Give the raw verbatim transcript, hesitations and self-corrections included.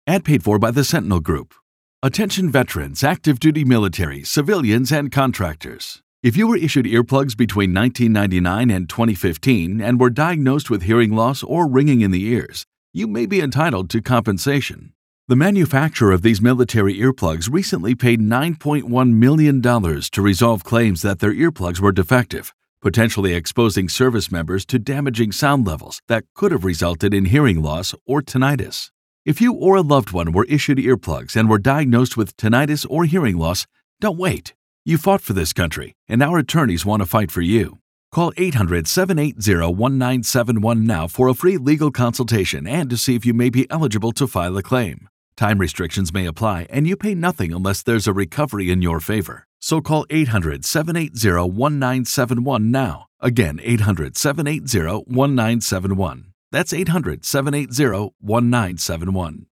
Ad paid for by the Sentinel Group. Attention veterans, active duty military, civilians, and contractors. If you were issued earplugs between nineteen ninety-nine and twenty fifteen and were diagnosed with hearing loss or ringing in the ears, you may be entitled to compensation. The manufacturer of these military earplugs recently paid nine point one million dollars to resolve claims that their earplugs were defective, potentially exposing service members to damaging sound levels that could have resulted in hearing loss or tinnitus. If you or a loved one were issued earplugs and were diagnosed with tinnitus or hearing loss, don't wait. You fought for this country, and our attorneys want to fight for you. Call eight hundred, seven eight zero, one nine seven one now for a free legal consultation and to see if you may be eligible to file a claim. Time restrictions may apply, and you pay nothing unless there's a recovery in your favor. So call eight hundred, seven eight zero, one nine seven one now. Again, eight hundred, seven eight zero, one nine seven one. That's eight hundred, seven eight zero, one nine seven one.